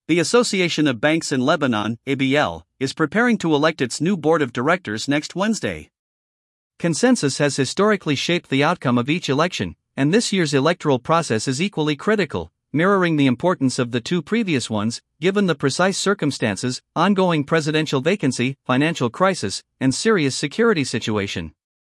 The Association of Banks in Lebanon, ABL, is preparing to elect its new board of directors next Wednesday. Consensus has historically shaped the outcome of each election, and this year's electoral process is equally critical, mirroring the importance of the two previous ones, given the precise circumstances, ongoing presidential vacancy, financial crisis, and serious security situation.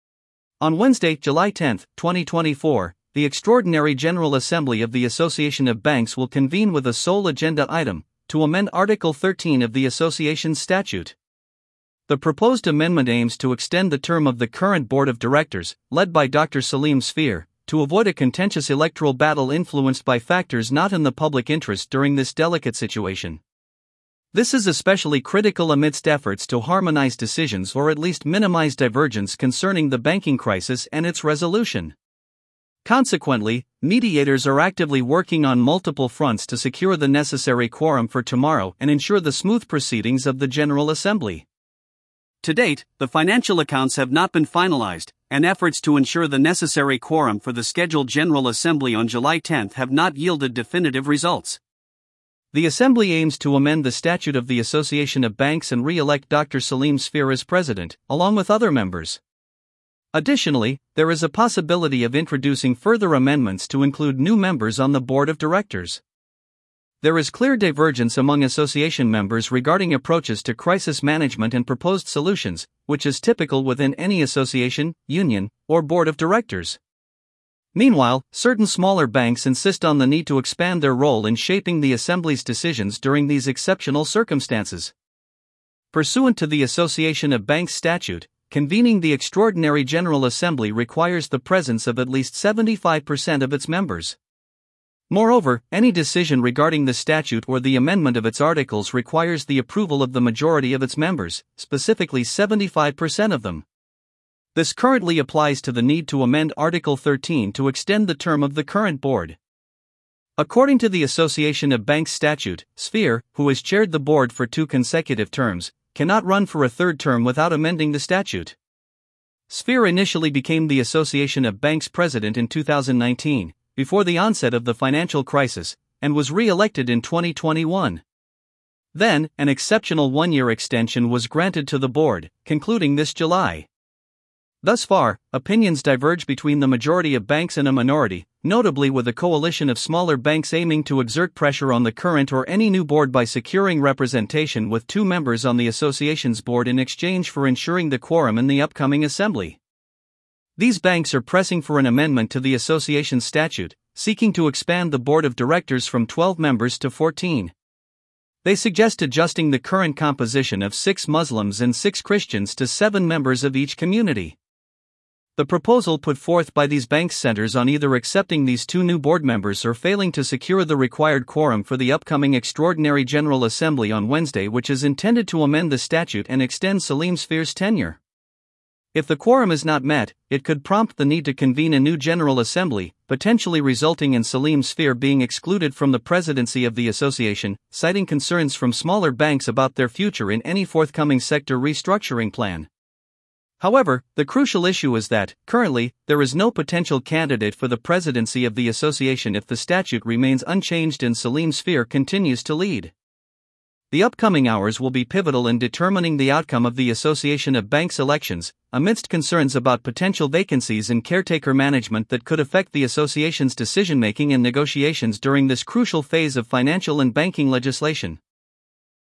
On Wednesday, July 10, 2024, the Extraordinary General Assembly of the Association of Banks will convene with a sole agenda item, to amend Article 13 of the Association's statute. The proposed amendment aims to extend the term of the current board of directors, led by Dr. Salim Sfir, to avoid a contentious electoral battle influenced by factors not in the public interest during this delicate situation. This is especially critical amidst efforts to harmonize decisions or at least minimize divergence concerning the banking crisis and its resolution. Consequently, mediators are actively working on multiple fronts to secure the necessary quorum for tomorrow and ensure the smooth proceedings of the General Assembly. To date, the financial accounts have not been finalized, and efforts to ensure the necessary quorum for the scheduled General Assembly on July 10 have not yielded definitive results. The Assembly aims to amend the statute of the Association of Banks and re-elect Dr. Salim Sfir as president, along with other members. Additionally, there is a possibility of introducing further amendments to include new members on the board of directors. There is clear divergence among association members regarding approaches to crisis management and proposed solutions, which is typical within any association, union, or board of directors. Meanwhile, certain smaller banks insist on the need to expand their role in shaping the Assembly's decisions during these exceptional circumstances. Pursuant to the Association of Banks statute, convening the Extraordinary General Assembly requires the presence of at least 75% of its members. Moreover, any decision regarding the statute or the amendment of its articles requires the approval of the majority of its members, specifically 75% of them. This currently applies to the need to amend Article 13 to extend the term of the current board. According to the Association of Banks statute, Sfir, who has chaired the board for 2 consecutive terms, cannot run for a third term without amending the statute. Sfir initially became the Association of Banks president in 2019, before the onset of the financial crisis, and was re-elected in 2021. Then, an exceptional 1-year extension was granted to the board, concluding this July. Thus far, opinions diverge between the majority of banks and a minority, notably with a coalition of smaller banks aiming to exert pressure on the current or any new board by securing representation with 2 members on the association's board in exchange for ensuring the quorum in the upcoming assembly. These banks are pressing for an amendment to the association statute, seeking to expand the board of directors from 12 members to 14. They suggest adjusting the current composition of 6 Muslims and 6 Christians to 7 members of each community. The proposal put forth by these banks centers on either accepting these 2 new board members or failing to secure the required quorum for the upcoming Extraordinary General Assembly on Wednesday, which is intended to amend the statute and extend Salim Sfir's tenure. If the quorum is not met, it could prompt the need to convene a new General Assembly, potentially resulting in Salim Sfir being excluded from the presidency of the association, citing concerns from smaller banks about their future in any forthcoming sector restructuring plan. However, the crucial issue is that, currently, there is no potential candidate for the presidency of the association if the statute remains unchanged and Salim Sfir continues to lead. The upcoming hours will be pivotal in determining the outcome of the Association of Banks elections, amidst concerns about potential vacancies in caretaker management that could affect the association's decision-making and negotiations during this crucial phase of financial and banking legislation.